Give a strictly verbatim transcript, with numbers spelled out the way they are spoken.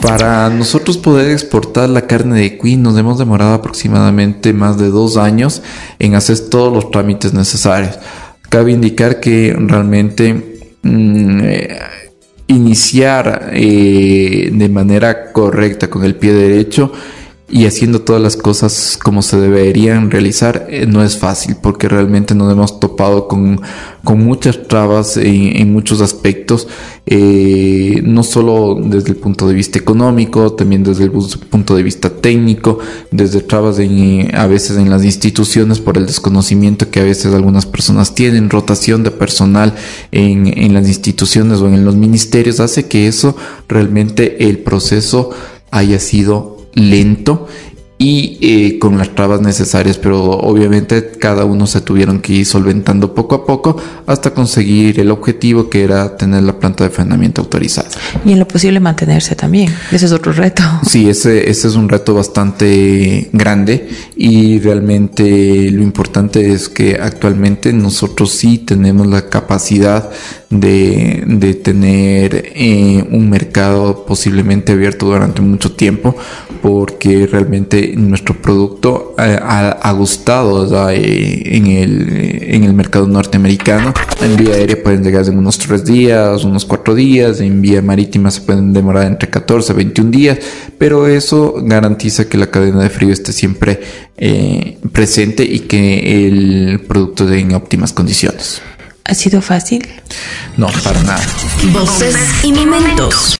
Para nosotros poder exportar la carne de cuy nos hemos demorado aproximadamente más de dos años en hacer todos los trámites necesarios. Cabe indicar que realmente mmm, eh, iniciar eh, de manera correcta con el pie derecho y haciendo todas las cosas como se deberían realizar eh, no es fácil, porque realmente nos hemos topado con, con muchas trabas en, en muchos aspectos, eh, no solo desde el punto de vista económico, también desde el punto de vista técnico, desde trabas en, a veces en las instituciones por el desconocimiento que a veces algunas personas tienen, rotación de personal en, en las instituciones o en los ministerios, hace que eso realmente el proceso haya sido lento y eh, con las trabas necesarias, pero obviamente cada uno se tuvieron que ir solventando poco a poco hasta conseguir el objetivo, que era tener la planta de faenamiento autorizada. Y en lo posible mantenerse también, ese es otro reto. Sí, ese, ese es un reto bastante grande, y realmente lo importante es que actualmente nosotros sí tenemos la capacidad de, de tener eh, un mercado posiblemente abierto durante mucho tiempo, porque realmente nuestro producto eh, ha, ha gustado, ¿verdad? Eh, en, el, en el mercado norteamericano. En vía aérea pueden llegar en unos tres días, unos cuatro días, en vía marítima se pueden demorar entre catorce a veintiún días, pero eso garantiza que la cadena de frío esté siempre eh, presente y que el producto esté en óptimas condiciones. ¿Ha sido fácil? No, para nada. Voces y momentos.